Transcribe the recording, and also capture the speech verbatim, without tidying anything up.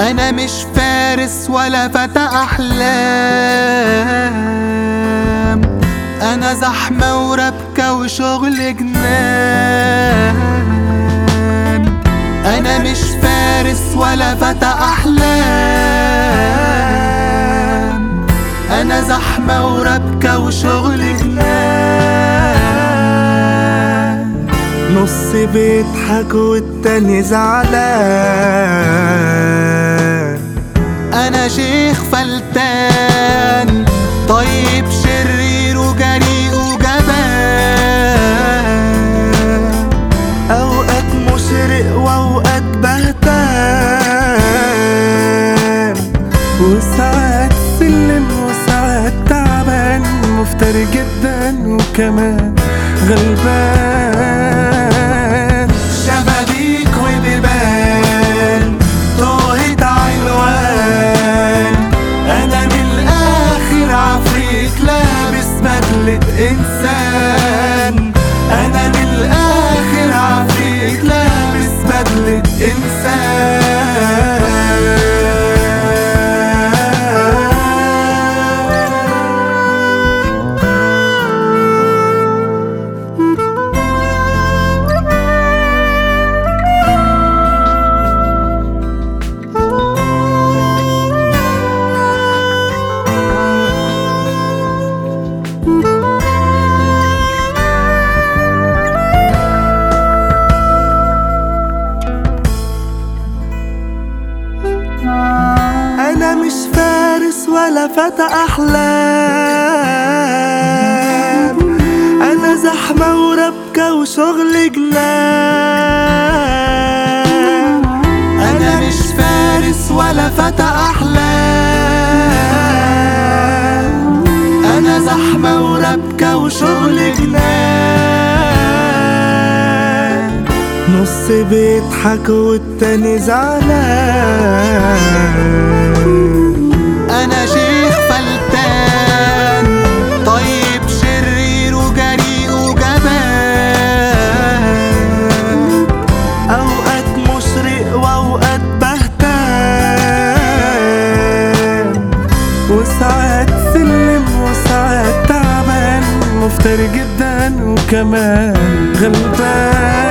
أنا مش فارس ولا فتى أحلام، أنا زحمة وربكة وشغل جنان. أنا مش فارس ولا فتى أحلام، أنا زحمة وربكة وشغل جنان. نص بيضحك والتاني زعلان، أنا شيخ فلتان طيب شرير وجريء وجبان. أوقات مشرق وأوقات بهتان، وساعات سلم وساعات تعبان، مفتري جدا وكمان غلبان. شبابيك وبيبان توهت عنوان، أنا من الآخر عفريت لابس بدلة إنسان. أنا من الآخر عفريت لابس بدلة إنسان. أنا مش فارس ولا فتى أحلام، أنا زحمة وربكة وشغل جنان. أنا مش فارس ولا فتى أحلام، أنا زحمة وربكة وشغل جنان. نص بيضحك والتاني زعلان، أنا شيخ فلتان طيب شرير وجريء وجبان. أوقات مشرق وأوقات بهتان، وساعات سلم وساعات تعبان، مفتري جدا وكمان غلبان.